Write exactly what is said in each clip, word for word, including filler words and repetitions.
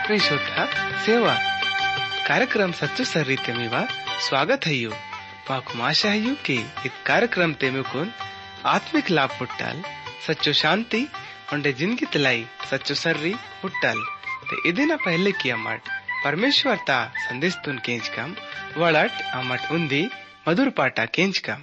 प्रिय श्रोता सेवा कार्यक्रम सच्चो सर्रीते मीवा स्वागत है यू माकु आशा है कि इस कार्यक्रम ते मुकुन आत्मिक लाभ पुट्टाल सच्चो शांति उंडे जिंदगी तलाई सच्चो सर्री पुट्टाल ते इदिना पहले की अमट परमेश्वर ता संदेश तुन केंच कम वड़ट अमट उन्दी मधुर पाटा केंच कम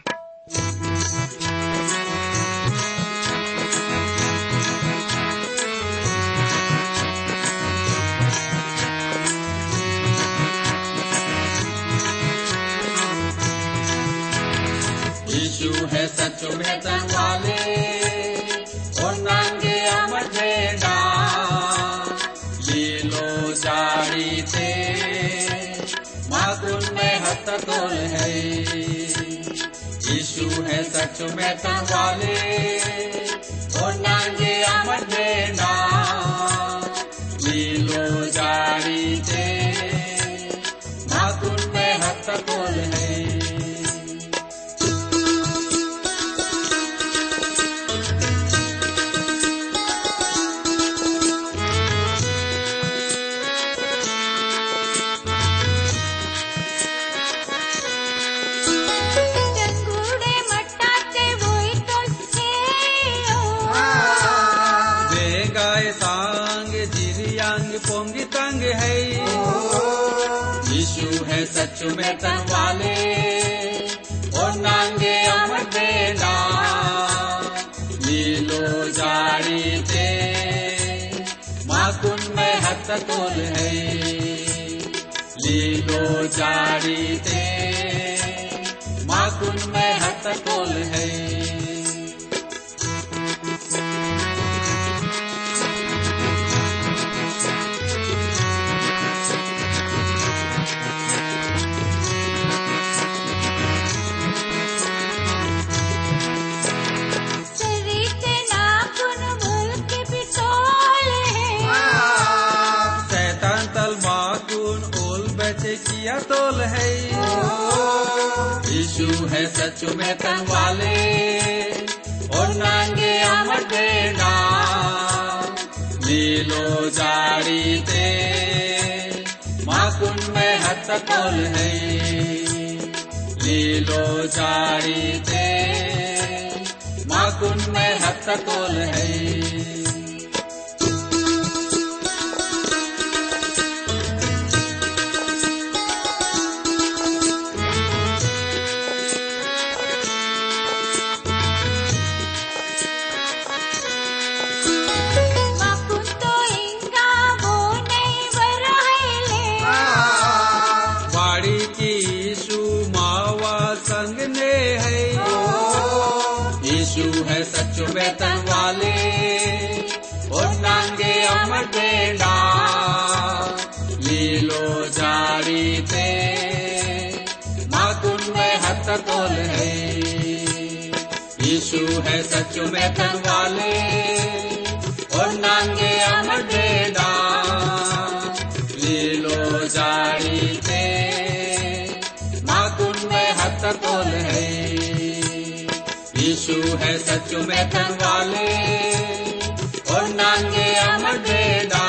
यीशु है सचो में तनवाले और नांगे अमर भेड़ा लीलो जारी थे माकुन में हत तोल है। यीशु है सचो में तनवाले और नांगे अमर भेड़ा लीलो जारी थे माकुन में हत तोल है। पोंगी तंग है यीशु है सचो में तनवाले और नांगे अमर बेला लीलो जारी थे माकुन में हत तोल है। लीलो जारी थे माकुन में हत तोल है। किया तोल है यीशु है सचो में तनवाले और नांगे अमर बेड़ा लीलो जारी थे माकुन में हत तोल है। लीलो जारी थे माकुन में हत तोल है। सचो में तनवाले और नांगे अमर बेड़ा लीलो जारी थे माकुन में हत तोल है। यीशु है सचो में तनवाले और नांगे अमर बेड़ा लीलो जारी थे माकुन में हत तोल है। यीशु है सचो में तनवाले और नांगे अमर बेड़ा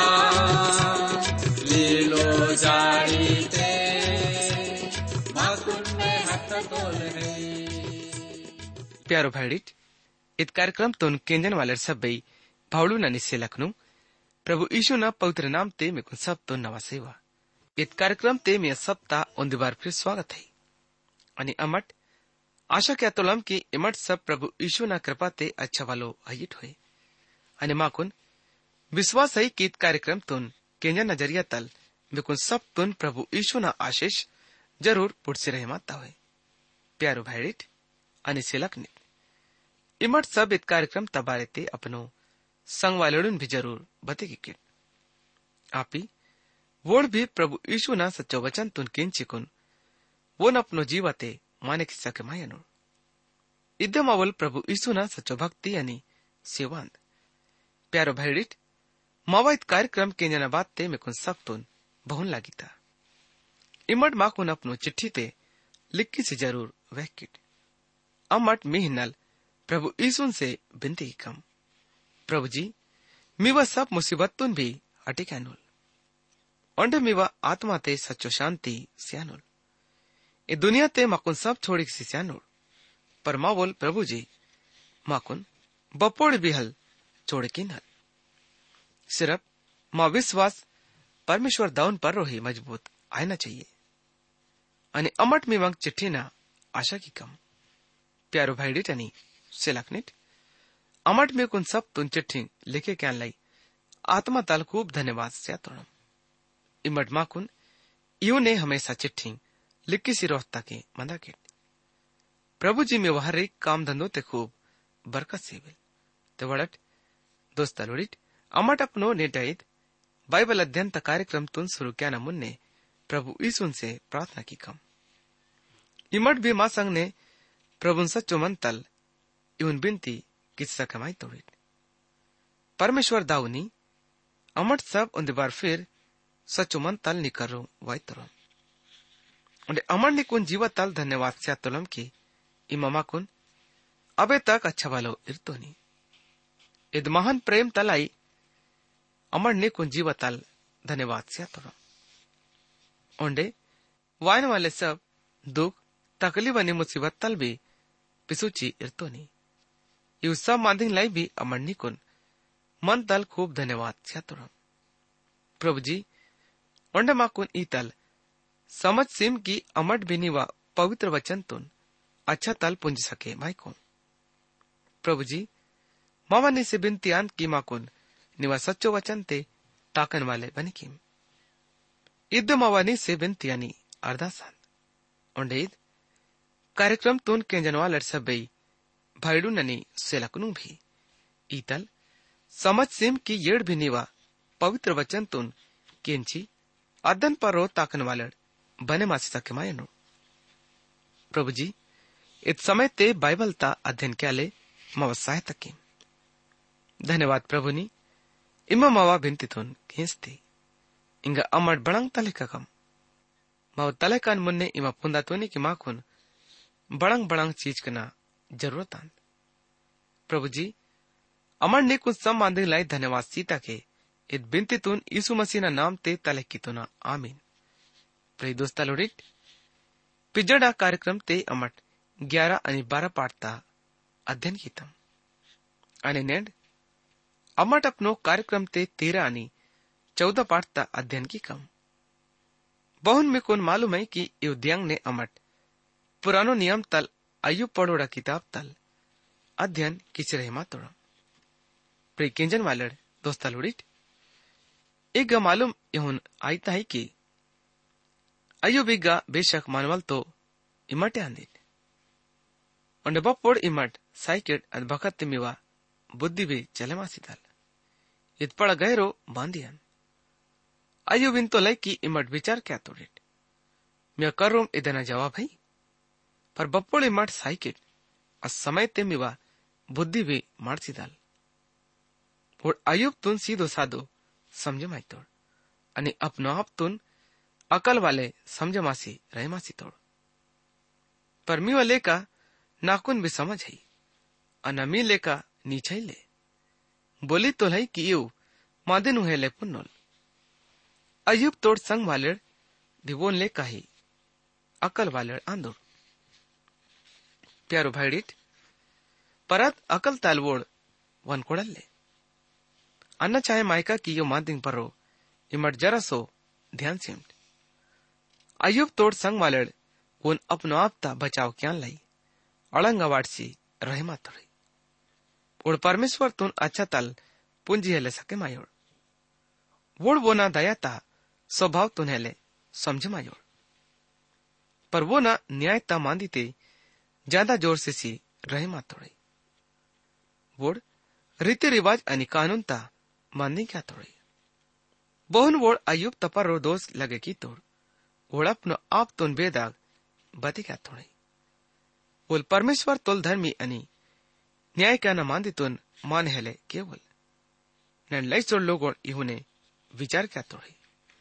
लीलो जारी थे माकुन में हत तोल है। प्यारो भाईडिट इत कार्यक्रम तो केंजन वाले सब बई भावलू न निश्चय लखनऊ प्रभु यीशु न पवित्र नाम ते में सब तो नवा सेवा इत कार्यक्रम ते में सप्ताह उन बार फिर स्वागत है अनि अमट आशा क्या तोलम की इमट सब प्रभु यीशु ना कृपा ते अच्छा वालो हयिट होए आणि माकुन विश्वास है कि कार्यक्रम तुन केंजा नजरिया तल बिकुन सब तुन प्रभु यीशु ना आशीष जरूर पुटसे रहे माता होए। प्यारो भाईडिट अनि सिलक ने इमट सब इत कार्यक्रम तबारे ते अपनो संग वालेडुन भी जरूर बतेगी किट आपी वोड भी प्रभु यीशु ना सच्चो वचन तुन किंचिकुन वो न अपनो जीवते माने की सके मायनु इदम अवल प्रभु यीशु ना सच्चो भक्ति अनि सेवांत प्यारो भाईडिट मावाइत कार्यक्रम के जना बात ते में कुन सख्तुन बहुन लागिता इमट माकुन अपनो चिट्ठी ते लिखी से जरूर वहकिट अमट मिहिनल प्रभु यीशु से बिनती कम। प्रभु जी मी वह सब मुसीबत तुन भी अटिकानुल ओंडे मीवा आत्मा ते सच्चो शांति स्यानुल ए दुनिया ते माकुन सब छोड़ी सी स्यानुल पर माँ बोल प्रभु जी माकुन बपोड़ भी हल छोड़ की नल सिर्फ माँ विश्वास परमेश्वर दाउन पर रोही मजबूत आना चाहिए आणि अमट मी मग चिठ्ठी ना आशा की कम प्यारो भाईडी टनी सेलाकनिट अमट में कुन सब तुन चिट्ठी लिखे क्या लाई आत्मा ताल खूब धन्यवाद से तोड़म इमट माकुन यू ने हमेशा चिट्ठी लिखी सी रोहता के मंदा के प्रभु जी में वह एक काम धंधो ते खूब बरकत सेविल ते वड़ट दोस्ता लोडिट अमट अपनो नेटाइत बाइबल अध्ययन ता कार्यक्रम तुन शुरू क्या न मुन्ने प्रभु यीशु से प्रार्थना की कम इमट भी मां संग ने प्रभु सच्चो मन तल इवन बिनती किस्सा कमाई तोड़ी परमेश्वर दाऊनी अमट सब उन बार फिर सच्चो मन तल निकरो वाई तरो उन्हें अमर ने कुन जीवा तल धन्यवाद से तुलम की इमामा कुन अबे तक अच्छा वालो इरतो नी इद महान प्रेम तलाई अमर ने कुन जीवा तल धन्यवाद से तुलम ओंडे वायन वाले सब दुख तकलीफ आणि मुसीबत तल भी पिसुची इरतो नी यू सब मांदिंग लाई भी अमर नी कुन मन तल खूब धन्यवाद से तुलम प्रभु जी ओंडे मा कुन ई तल समझ सिम की अमट भी निवा पवित्र वचन तुन अच्छा तल पुंज सके माई को प्रभु जी मामा ने से बिनतियान की माकुन निवा सच्चो वचन ते टाकन वाले बने की इद मावानी से बिनतियानी अर्धासान ओंडे ईद कार्यक्रम तुन के जनवालर सबई भाईडू ननी सेलकनु भी ईतल समझ सिम की येड़ भी निवा पवित्र वचन तुन केंची अदन पर रो ताकन वालर बने मासी सके मायनो प्रभु जी इत समय ते बाइबल ता अध्ययन क्या ले मवसाय तकी धन्यवाद प्रभु नी इमा मावा बिनती तुन खींचती इंगा अमर बड़ंग तले का कम माव तले कान मुन्ने इमा पुंदा तोनी की माखुन बड़ंग बड़ंग चीज कना जरूरत आन प्रभु जी अमर ने कुछ सम मांदे लाई धन्यवाद सीता के इत बिनती तुन यीशु मसीह ना नाम ते तले की तुना आमीन प्रिय दोस्ता लोडिट पिजड़ा कार्यक्रम ते अमट ग्यारह आणि बारह पाठता अध्ययन कीतम आणि नेड अमट अपनो कार्यक्रम ते तेरह आणि चौदह पाठता अध्ययन की कम बहुन में कौन मालूम है कि युद्यांग ने अमट पुरानो नियम तल अयुब पढ़ोड़ा किताब तल अध्ययन किस रहमा तोड़ा प्रिय केंजन वालड़ दोस्ता लोडिट एक मालूम यहुन आयता है कि अयुबिगा बेशक मानवल तो इमटे आंदित उन्हें बपोड़ इमट साइकेट अद बखत तिमिवा बुद्धि भी चले मासीदाल इत पड़ा गहरो बांधियन अयुबिन तो लय की इमट विचार क्या तोड़िट मैं कर रूम इधना जवाब है पर बपोड़ इमट साइकेट अस समय तिमिवा बुद्धि भी मारसीदाल और अयुब तुन सीधो साधो समझ माई तोड़ अनि अपनो आप तुन अकल वाले समझ मासी रहे मासी तोड़ पर मी वाले का नाकुन भी समझ है अनमी ले का नीचे ले बोली तो है कि यू मादे नु है ले पुन्नोल अयुब तोड़ संग वाले दिवोन ले का ही अकल वाले आंदोड़ प्यारो भाईडिट परत अकल तालवोड़ वन कोड़ल ले अन्ना चाहे मायका की यो मादिंग परो इमट जरा सो ध्यान सिमट अयुब तोड़ संग वाले उन अपनो आपता बचाव क्या लाई अड़ंग वाटसी रहमा तोड़ी और परमेश्वर तुन अच्छा तल पुंजी हेले सके मायोड़ वोड़ वो ना दया ता स्वभाव तुन हेले समझ मायोड़ पर वो ना न्याय ता मांदी ते ज्यादा जोर से सी रहमा तोड़ी वोड़ रीति रिवाज अनि कानून ता माननी क्या तोड़ी बहुन वोड़ अयुब तपर रो दोष लगे की तोड़ वोड़ अपनो आप तुन बेदाग बती क्या तोड़ी बोल परमेश्वर तोल धर्मी अनि न्याय क्या न मांदी तुन मान हेले केवल न लई चोड़ लोगों इहुने विचार क्या तोड़ी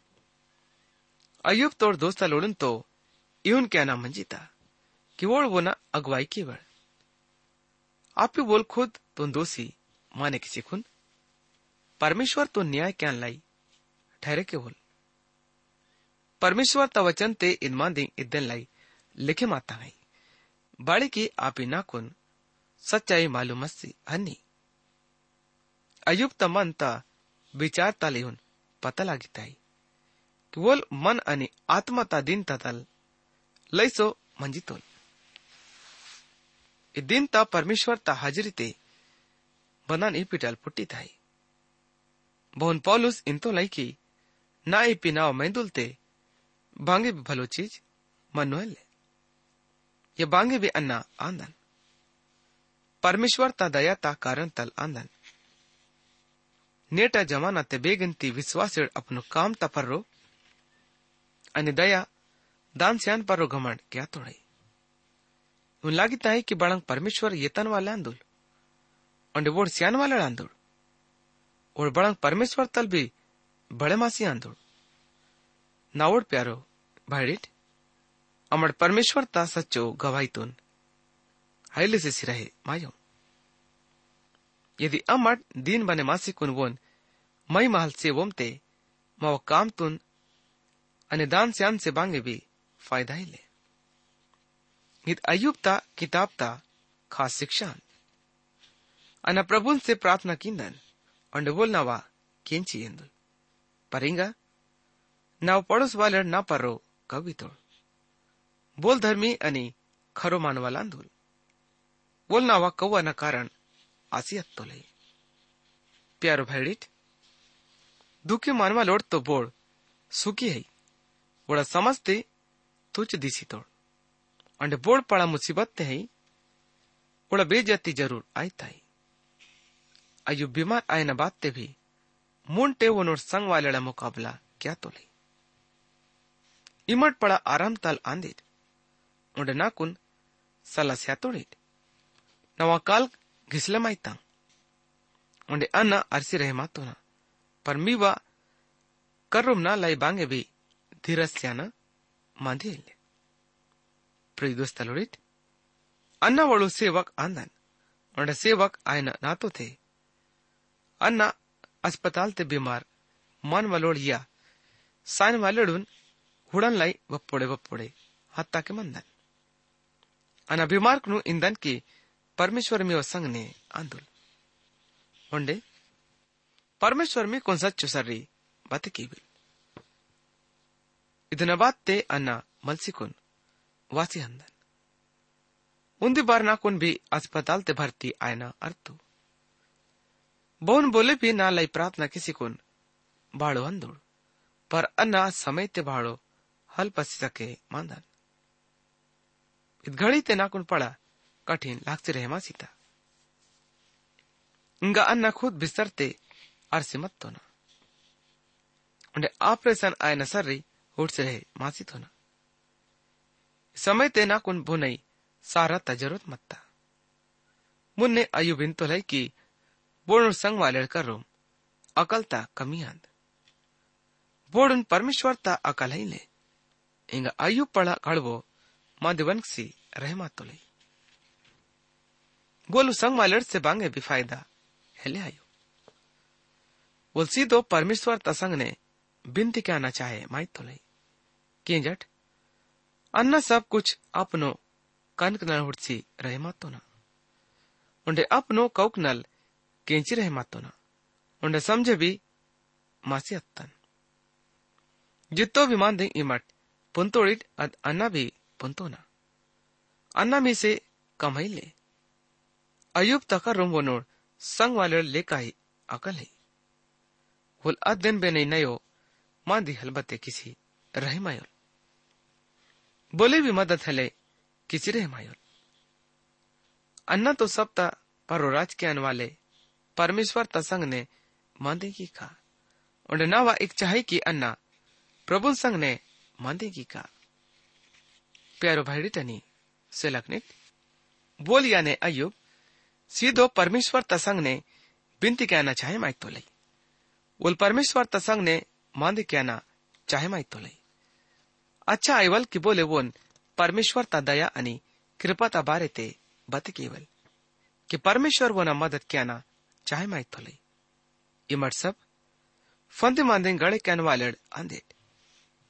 अयुब तोड़ दोस्ता लोड़न तो इहुन क्या ना मंजीता कि वोड़ वो ना अगवाई केवल आप भी बोल खुद तुन दोषी माने किसी खुन परमेश्वर तो न्याय क्या लाई ठहरे केवल परमेश्वर ता वचन ते इन मांदी इदन लाई लिखे माता है बाड़ी की आपी नाकुन सच्चाई मालूम मस्सी हन्नी अयुब ता मन ता विचार ता लिहून पता लागिताई कि वोल मन आणि आत्मा ता दिन ता तल लैसो मंजितोल इ दिन ता परमेश्वर ता हाजिरी ते बनान ई पिटाल पुट्टी थाई बहुन पौलुस इंतो लाई की ना ई पिनाव मैंदुलते बांगे भी भलो चीज मनोले ये बांगे भी अन्ना आंदन परमेश्वर ता दया ता कारण तल आंदन नेटा जमाना ते बेगंती विश्वास अपनो काम ता पर्रो अनि दया दान स्यान पर्रो घमंड क्या तोड़े उन लागिता है कि बड़ंग परमेश्वर येतन वाले आंदुल और वोड़ स्यान वाले आंदुल और बड़ंग परमेश्वर तल भी बड़े मासी आंदुल नावड़ प्यारो भाईडिट अमर परमेश्वर ता सच्चो गवाही तुन हाइले से सिरहे मायो यदि अमर दीन बने मासी कुन वोन मई महल से वोमते माव काम तुन अने दान स्यान से बांगे भी फायदा ही ले इत अयुब ता किताब ता खास शिक्षा अना प्रभुन से प्रार्थना किंदन और बोलना वा केंची एंदुल परिंगा नाव पड़ोस वाले ना पर्रो कभी तोड़ बोल धर्मी अनि खरो मान वाला अंदुल बोलना वा कौवा न कारण आसियत तो ले प्यारो भैडिट दुखी मानवा लोड तो बोड़ सुखी है बोड़ा समझते तुझ दिसी तोड़ अंडे बोड़ पड़ा मुसीबत ते है बोड़ा बेजती जरूर आई ताई अयुब बीमार आए न बात ते भी मुंटे वो नोर संग वाले मुकाबला क्या तो ले इमट पड़ा आराम ताल आंदित उंडे नाकुन सला स्यातोड़ित नवा काल घिसले माइता उंडे अन्ना अरसी रहे मातो ना पर मीवा कर्रुम ना लाई बांगे भी धीरस्याना मांधी ले प्रिय दोस्तलोड़ित अन्ना वळु सेवक आंदन उंडे सेवक आयना नातो थे अन्ना अस्पताल ते बीमार मन वलोड़िया साइन वालेडून हुड़न लाई वप्पोड़े वप्पोड़े हत्ता के मंदन अना बीमार नु इंदन की परमेश्वर में संग ने आंदुल उंडे परमेश्वर में कौन सच्चो सर्री बात की बिल इतना बात ते अन्ना मलसिकुन वासी हंदन उन्दी बार ना कुन भी अस्पताल ते भर्ती आयना अर्थु बहुन बोले भी ना लाई प्रार्थना किसी कुन बाड़ो अंदुड़ पर अन्ना समय ते बाड़ो हल पसी सके मांदन इत घड़ी ते नाकुन पड़ा कठिन लागते रहे मासीता इंगा अन्ना खुद बिस्तरते अरसे मत तो ना उन्हें ऑपरेशन आए न सर्री उठ से रहे मासी तो ना समय ते नाकुन बुनई सारा ता जरूरत मत्ता मुन्ने अयुबिन तो लाई की बोड़ संग वाले कर रोम अकल ता कमी आंद बोड़न परमेश्वर ता अकल ही ले इंगा अयुब पड़ा कड़वो माध्यवंक सी रहमा तो ले बोलू संग वाले से बांगे भी फायदा हेले आयु बोल सीधो परमेश्वर तसंग ने बिनती क्या ना चाहे माइत तो ले कि जट अन्ना सब कुछ अपनो कनक नल हुड़सी रहे मातो ना उन्हें अपनो कौक नल केंची रहे मातो ना उन्हें समझे भी मासी अत्तन जितो भी मान दे इमट पुंतोड़ित अद अन्ना भी पुंतो ना अन्ना में से कम ही ले अयुब तका रूम वो नोड़ संग वाले लेका ही अकल है वोल अद दिन बे नहीं नयो मान दी हलबते किसी रहे मायोल बोले भी मदद हले किसी रहे मायोल अन्ना तो सब ता परोराज के अन वाले परमेश्वर तसंग ने मांदे की खा और नावा एक चाहे की अन्ना प्रभु संग ने मांदे की का प्यारो भाईडी टनी से लखनित बोल याने अयुब सीधो परमेश्वर तसंग ने बिनती कहना चाहे माइक तो लई बोल परमेश्वर तसंग ने मांदे कहना चाहे माइक तो लई अच्छा आईवल की बोले वोन परमेश्वर ता दया अनि कृपा ता बारे ते बत केवल कि परमेश्वर वो ना मदद कहना चाहे माइक तो लई इमट सब फंदे मांदे गड़े कहन वाले आंदे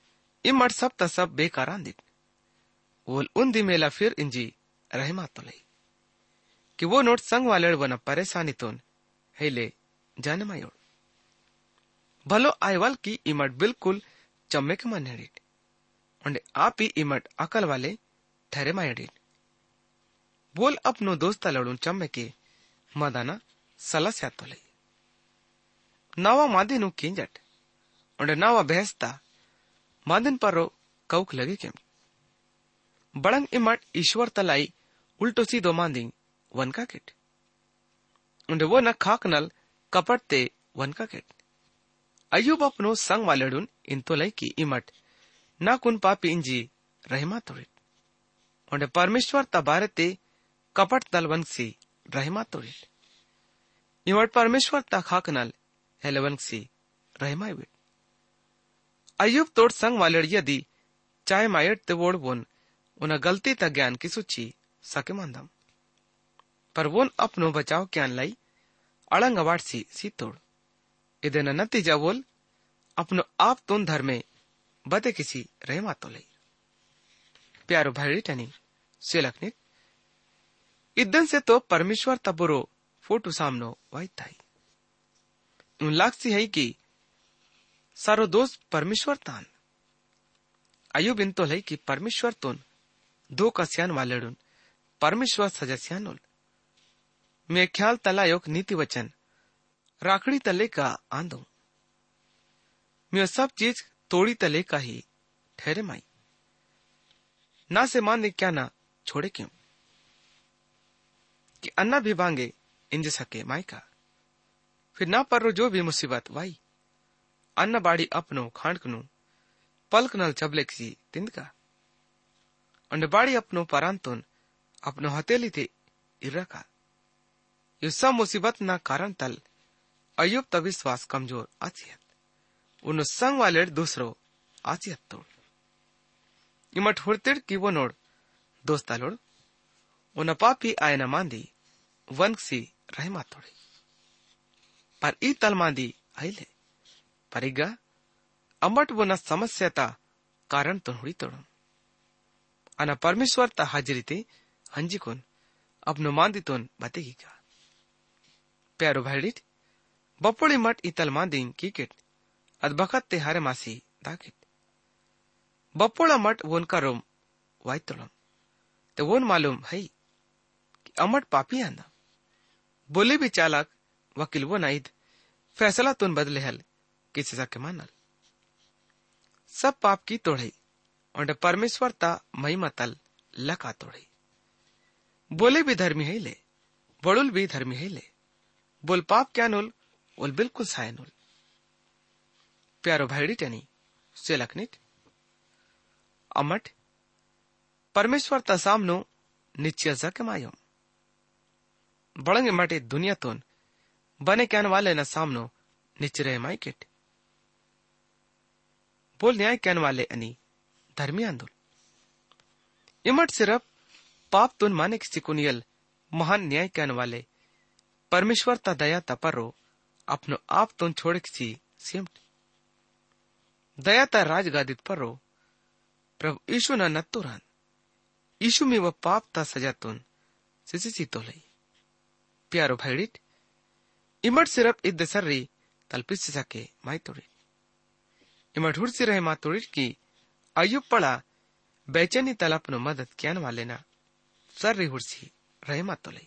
इमट सब ता सब बेकार आंदिट ओल उन दी मेला फिर इंजी रहमा तो लई कि वो नोट संग वाले वन परेशानी तोन हेले जानमायोड़ भलो आयवाल की इमट बिल्कुल चम्मे के मन हेडिट और आप ही इमट अकल वाले ठहरे मायडिट बोल अपनो दोस्ता लड़ून चम्मे के मदाना सला से तो लई नावा मादी नु किंजट और नावा बहसता मादिन पर कौक लगे केम बड़ंग इमट ईश्वर तलाई उल्टो सीधो मांदिंग वन का किट उंडे वो न खाक नल कपटते वन का किट अयुब अपनो संग वालेडुन इंतो लई की इमट ना कुन पापी इंजी रहमा तोड़ित उंडे परमेश्वर तबारते कपट तल वन सी रहमा तोड़ित इमट परमेश्वर ता खाक नल हेले वन सी रहमा विट अयुब तोड़ संग वालेड यदि चाहे मायट ते वोड़ वोन उन गलती ता ज्ञान की सूची सके मंदम पर वोन अपनो बचाव क्यान लाई अड़ंग अवाड़ सी सी तोड़ इधे न नतीजा बोल अपनो आप तुन धर्मे बते किसी रहमा तो लई प्यारो भाई टनी सेलकनिक इदन से तो परमेश्वर तबुरो फोटो सामनो वाई थाई उन लागसी है कि सारो दोस्त परमेश्वर तान अयुब इन तो लई कि परमेश्वर तुन दो कस्यान वालेडुन परमेश्वर सजस्यानुल मैं ख्याल तलायोग नीति वचन राखड़ी तले का आंदो मैं सब चीज तोड़ी तले का ही ठहरे माई ना से मान क्या ना छोड़े क्यों कि अन्ना भी बांगे इंज सके माई का फिर ना पर जो भी मुसीबत वाई अन्न बाड़ी अपनो खांडकनु पलक नल चबले किसी तिंद का अंड बाड़ी अपनो परांतुन अपनो हथेली थे इर्रा का यु सब मुसीबत ना कारण तल अयुब तब विश्वास कमजोर आचियत उन संग वाले दूसरो आचियत तोड़ इमट हुड़तिड़ की वो नोड़ दोस्ता लोड़ उन पापी आयना मांदी वंशी रहमा तोड़ी पर ई तल मांदी आईले परिगा अमट वो न समस्या ता कारण तो हुड़ी तोड़ो अना परमेश्वर ता हाजिरी ते हंजी कोन अपनो मांदी तोन बतेगी का प्यारो भाईडिट बपोड़ी मट इतल मांदिंग कीकेट अदबखत ते हारे मासी दाकिट बपोड़ा मट वोन का रोम वाइतोलम ते वोन मालूम है कि अमट पापी आंदा बोले भी चालक वकील वो नाइद फैसला तुन बदले हल किसी सके मानल सब पाप की तोड़े और परमेश्वर ता महिमा तल लका तोड़े बोले भी धर्मी है ले बड़ुल भी धर्मी है ले बोल पाप क्या नुल बोल बिल्कुल साय नुल प्यारो भाईडी टनी सेलकनिट अमट परमेश्वर ता सामनो निश्चय जक मायो बड़ंगे मटे दुनिया तोन बने क्यान वाले न सामनो निचरे माइकेट बोल न्याय क्यान वाले अनि धर्मी आंदोल इमट सिर्फ पाप तुन माने किसी कुनियल महान न्याय क्यान वाले परमेश्वर ता दया तपरो अपनो आप तुन छोड़ किसी सिमट दया ता राजगादित परो प्रभु यीशु न नत्तुरान यीशु में वह पाप ता सजा तुन सिसी तो लई प्यारो भाईडिट इमट सिर्फ इद सर्री तलपिस सके माई तोड़ी इमट हुड़सी रहे मा तोड़ी की अयुब पड़ा बेचैनी तल अपनो मदद क्यान वाले ना सर्री हुड़सी रहे मा तो लई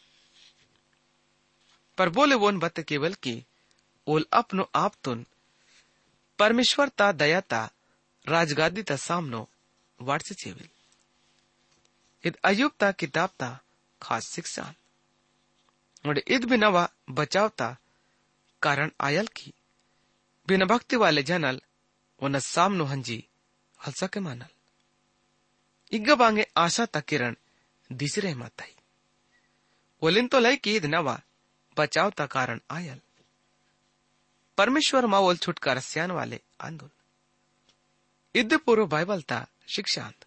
पर बोले वोन बत केवल की ओल अपनो आप तुन परमेश्वर ता दया ता राजगादी ता सामनो वाटसे चेविल इद अयुब ता किताब ता खास शिक्षा और इद भी नवा बचावता कारण आयल की बिना भक्ति वाले जनल वन सामनो हंजी हलसा के मानल इग्गा बांगे आशा ता किरण दिसरे माताई ओलिन तो लय की इद नवा बचावता कारण आयल परमेश्वर मावल छुटकारा स्यान वाले आंदोल इद पूर्व बाइबल ता शिक्षांत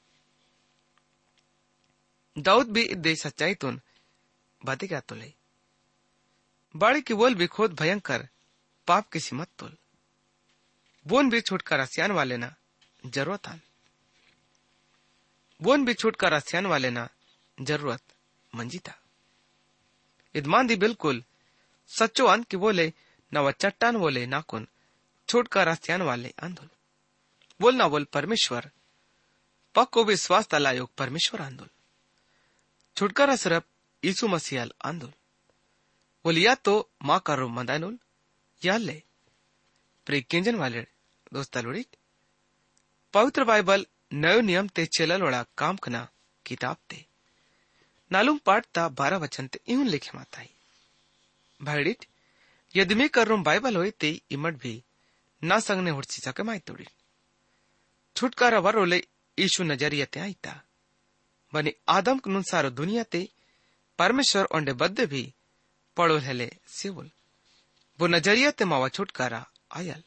दाऊद भी इद्दे सच्चाई तुन बातें क्या तो ले बाड़ी की बोल भी खोद भयंकर पाप की सीमत तोल बोन भी छुटकारा स्यान वाले ना जरूरत आन वोन भी छुटकारा स्यान वाले ना जरूरत मंजी था इदमान दी बिल्कुल सच्चो अन की बोले नवा चट्टान बोले नाकुन छुटकारा स्यान वाले आंदोल बोल ना बोल परमेश्वर पक्को विश्वास तलायोग परमेश्वर आंदोल छुटकारा सिर्फ यीशु मसीह आंदोल बोल या तो माँ करो मंदानुल या ले प्रे केंजन वाले दोस्ता लोड़ी पवित्र बाइबल नयो नियम ते चेलल वड़ा काम कना किताब ते नालूम पाठ ता बारह वचन ते यूं लिखे माताई भाईडिट यदि मैं कर रूम बाइबल होए ते इमट भी ना संगने हुड़सी सके माई तोड़ी छुटकारा वरोले यीशु नजरिया ते आईता बने आदम कनुन सारो दुनिया ते परमेश्वर ओंडे बद्दे भी पड़ो हेले सिवल वो नजरिया ते मावा छुटकारा आयल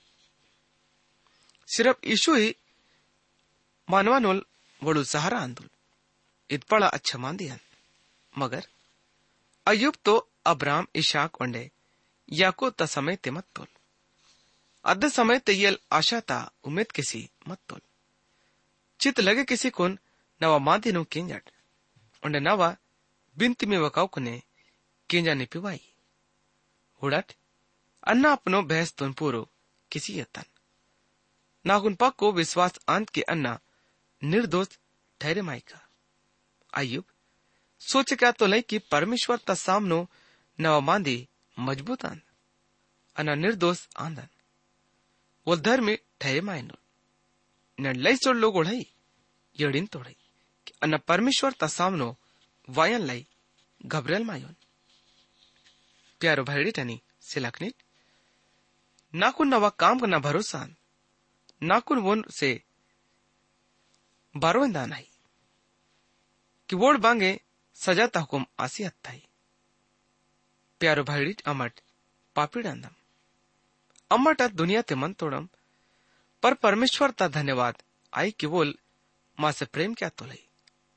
सिर्फ यीशु ही मानवानुल वड़ू सहारा आंदुल इत बड़ा अच्छा मान दिया मगर अयुब तो अब्राम इशाक ओंडे याकूब ता समय ते मत तोल अद्ध समय ते यल आशा ता उम्मीद किसी मत तोल चित लगे किसी कुन नवा मांदी नु केंजट ओंडे नवा बिंती में वकाउ कुने केंजा ने पिवाई उड़ट अन्ना अपनो बहस तुन पूरो किसी यतन नागुन पक को विश्वास अंत के अन्ना निर्दोष ठहरे माइका अयुब सोच क्या तो लई कि परमेश्वर ता सामनो नवा मांदी मजबूत आंद अन्ना निर्दोष आंदन वो धर्म ठहरे मायनो न लई चोड़ लोग उड़ाई यड़िन तोड़ाई कि अन्ना परमेश्वर ता सामनो वायन लाई घबरेल मायोन प्यारो भाईडी टनी सिलखनी नाकुन नवा काम करना भरोसा नाकुन वोन से बारोंदा नहीं कि वोड़ बांगे सजा ता हुकुम आसी अत्थाई प्यारो भाईडी अमट पापी डांदम अमट दुनिया ते मन तोड़म पर परमेश्वर ता धन्यवाद आई कि वोल मां से प्रेम क्या तो लई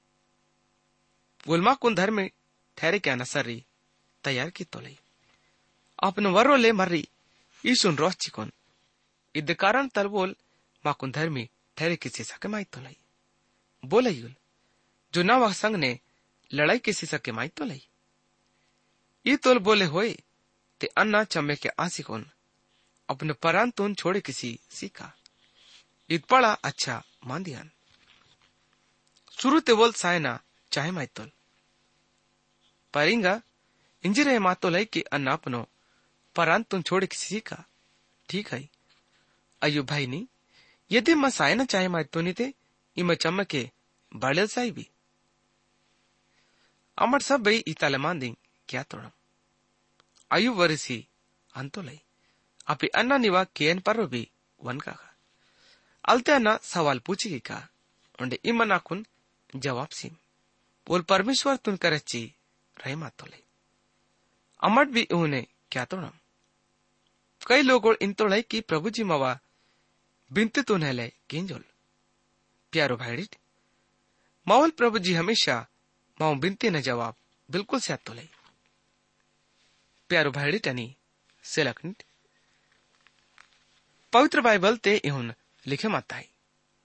वोल मां कुन धर्म ठहरे क्या नसरी तैयार की तो लई अपने वरो ले मर्री ईसुन रोह चिकोन इद कारण तर बोल मां कुन धर्मी ठहरे किसी सके माई तो लई बोले युल जो ना वह संग ने लड़ाई किसी सके माई तो लई ये तोल बोले होए ते अन्ना चम्मे के आसी कोन अपने परान तुन छोड़े किसी सीखा इत पड़ा अच्छा मान दियान शुरू ते बोल सायना चाहे माई तोल परिंगा इंजरे मातो लई कि अन्ना अपनो परान तुन छोड़े किसी का ठीक है अयो भाई नी यदि मैं सायना चाहे माई तो नहीं थे इम चम्मके बाड़ेल साई भी अमर सब भाई इताले मान दी क्या तोड़ा आयु वरिसी अंतो लई अपी अन्ना निवा केन पर भी वन का अलते अन्ना सवाल पूछी का उन्हें इम नाकुन जवाब सीम बोल परमेश्वर तुन करची रहे मातो लई अमट भी उन्हें क्या तोड़ा कई लोग इन तोड़ाई की प्रभु जी मवा बिनते तो नहले केंजोल प्यारो भाईडी मावल प्रभु जी हमेशा माओ बिनती न जवाब बिल्कुल से तो लई प्यारो भाईडी टनी सेलखनिट पवित्र बाइबल ते इहुन लिखे माता है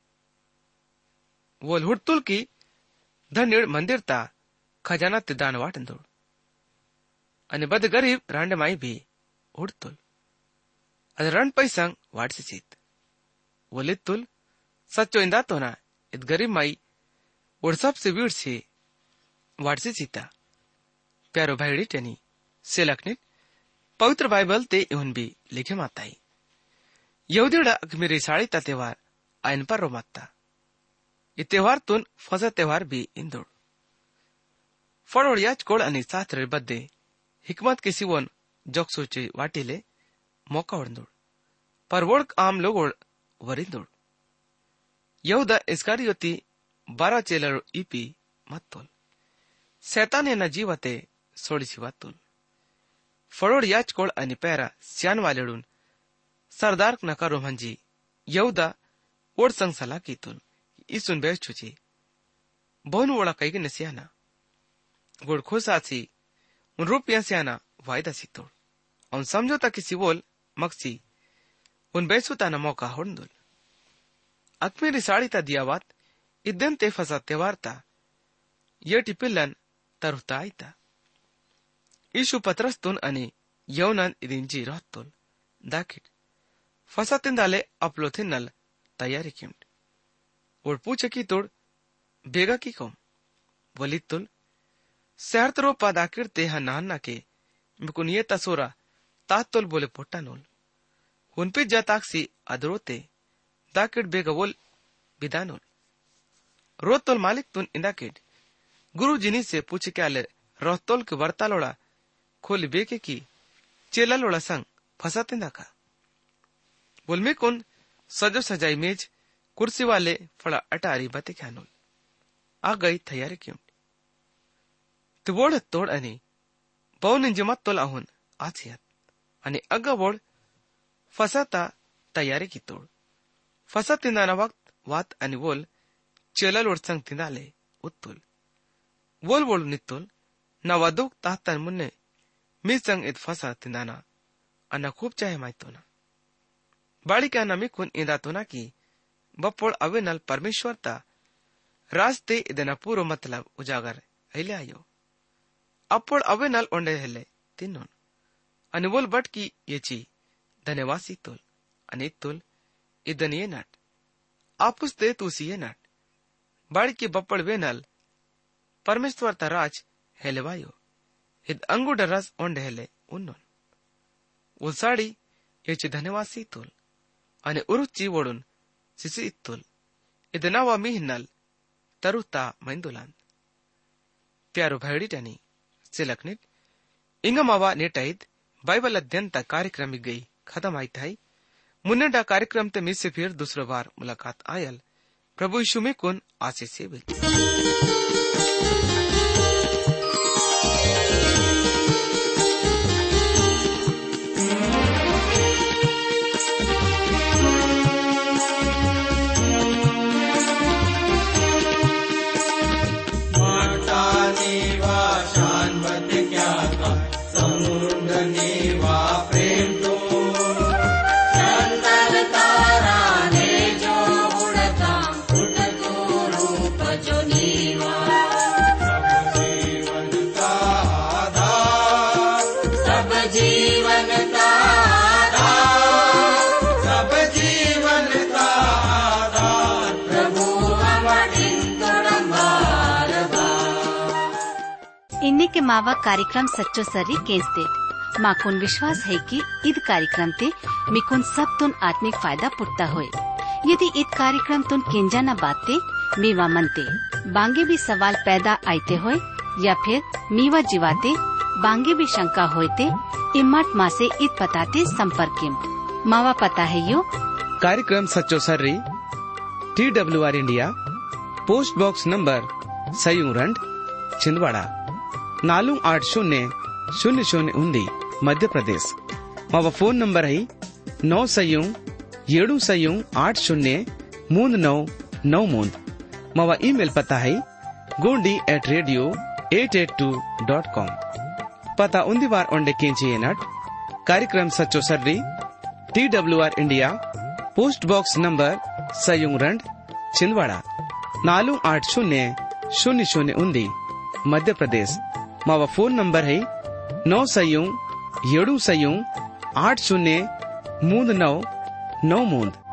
वो हुड़तुल की धन्य मंदिर ता खजाना ते दान वाटन दौड़ अने बद गरीब रांड माई भी हुड़तुल अद रण पैसंग वाटसे चीत वो लितुल सच्चो इंदा तो ना इत गरीब माई और सबसे वीर से वाटसे चीता प्यारो भाईडी टनी सेलखनिट पवित्र बाइबल ते इहुन भी लिखे माताई यहूदीड़ा अखमीरी साड़ी ता त्योहार आयन पर रो माता ये त्योहार तुन फजा त्योहार भी इंदोड़ फड़ोड़ याच कोड़ अनि शास्त्र बद्दे हिकमत किसी वन जोक सोचे वाटीले मौका उड़दोड़ पर वोड़ आम लोग वरिंदोड़ यहूदा इस्कारियोती बारह चेलर ईपी मत तोल शैतान न जीवते सोड़ी सिवा तोल फड़ोड़ याच कोड़ अनि पैरा स्यान वालेडून सरदार न करो मंजी यहूदा ओड संग सलाह की तुल इसुन बेच छुची बहुन वोड़ा कई के नसियाना गोड़ खोसासी उन रुपया सियाना वायदा सी तोड़ उन समझौता किसी बोल मक्सी उन बेसुता न मौका होंदुल ಅಕ್ಮೇರಿ ಸಾಳಿತ ದಿಯಾವಾತ್ ಇದ್ದಂತೆ ಫಸ ತೆವಾರ್ತ ಯಟಿ ಪಿಲ್ಲನ್ ತರುತ್ತಾ ಆಯ್ತ ಈಶು ಪತ್ರಸ್ತುನ್ ಅನಿ ಯೌನನ್ ಇದinji ರಹತ್ತುಲ್ ದಾಕಿಡ್ ಫಸ ತಿಂದಾಲೆ ಅಪ್ಲೋ ತಿನ್ನಲ್ ತಯಾರಿ ಕಿಮ್ಡ್ ಓಡ್ ಪೂಚಕಿ ತೋಡ್ ಬೇಗ ಕಿ ಕೋಮ್ ವಲಿತ್ತುಲ್ ಸಹರ್ತರೋ ಪಾದಾಕಿಡ್ತೆ ಹ ನಾನ್ನಕೆ ಮಿಕುನಿಯೆ ತಸೋರ ತಾತ್ತುಲ್ ಬೋಲೆ ಪೊಟ್ಟನೋಲ್ ಹುನ್ಪಿ ಜಾತಾಕ್ಸಿ ಅದರೋತೆ दाकिड बेगा वोल बिदानोल रोतोल मालिक तुन इंदाकिड गुरु जिनी से पूछ के आले रोतोल के वर्तालोड़ा खोल बेके की चेला लोड़ा संग फसा तिंदा का बोल में कौन सजो सजाई मेज कुर्सी वाले फड़ा अटारी बते ख्यानोल आ गई तैयारी क्यों तिवोड़ तोड़ अनी पौन इंजमत तोल आहुन आथियत अनी अग्गा वोड़ फसाता तैयारी की तोड़ फसा तिंदाना वक्त वात अनि वोल चेला लोड संग तिंदाले उत्तुल वोल वोल नित्तुल नवादुक ताहतन मुन्ने मी संग इत फसा तिंदाना अन्ना खूब चाहे मायतो ना बाड़ी का नमी कुन इंदातो ना की बपोड़ अवे नल परमेश्वरता रास्ते इदना पूरो मतलब उजागर अहिले आयो अपोड़ अवे नल ओंडे हेले तिन्नोन अनि वोल बट की येची धन्यवासी तुल अनि तुल ಇದನ್ ಏನಾಟ್ ಆಪುಸ್ತೆ ತೂಸಿ ಏನಾಟ್ ಬಾಳಿಕೆ ಬಪ್ಪಳ ವೇನಲ್ ಪರಮೇಶ್ವರ ತರಾಜ್ ಹೆಲೆವಾಯೋ ಇದ್ ಅಂಗುಡ ರಸ್ ಒಂಡೆ ಹೆಲೆ ಉನ್ನೋನ್ ಉಲ್ಸಾಡಿ ಏಚಿ ಧನ್ಯವಾಸಿ ತುಲ್ ಅನೆ ಉರುಚಿ ಓಡುನ್ ಸಿಸಿ ಇತ್ತುಲ್ ಇದನವ ಮಿಹಿನಲ್ ತರುತಾ ಮೈಂದುಲಾನ್ ಪ್ಯಾರು ಭೈಡಿಟನಿ ಸಿಲಕ್ನಿಟ್ ಇಂಗಮವ ನೆಟೈದ್ ಬೈಬಲ್ ಅಧ್ಯಂತ ಕಾರ್ಯಕ್ರಮ ಗई खत्म आई थाई मुन्नेडा कार्यक्रम ते मिस से फिर दूसरा बार मुलाकात आयल प्रभु यीशु में कुन आशीष से बिल इन्ने के मावा कार्यक्रम सच्चो सरी केंसते माकुन विश्वास है कि इद कार्यक्रम ते मिकुन सब तुन आत्मिक फायदा पुटता होए यदि इत कार्यक्रम तुन केंजा न बाते मीवा मनते बांगे भी सवाल पैदा आते होए या फिर मीवा जीवाते बांगे भी शंका होते इम्मत माँ से इत पताते संपर्क मावा पता है यो कार्यक्रम सच्चो सर्री T W R India post box number सयूरंड छिंदवाड़ा नालू आठ शून्य शून्य शून्य उन्दी मध्य प्रदेश मावा फोन नंबर है नौ सयू येडू सयू आठ शून्य मूंद नौ नौ मूंद मावा ईमेल पता है Gondi at radio eight eight two dot com पता उन्दी बार ओंडे केंची नट कार्यक्रम सच्चो सर्री T W R India post box number सयूरंड छिंदवाड़ा नालू आठ शून्य शून्य शून्य उन्दी मध्य प्रदेश मावा फोन नंबर है नौ सयू येडू सयू आठ शून्य मूंद नौ नौ मूंद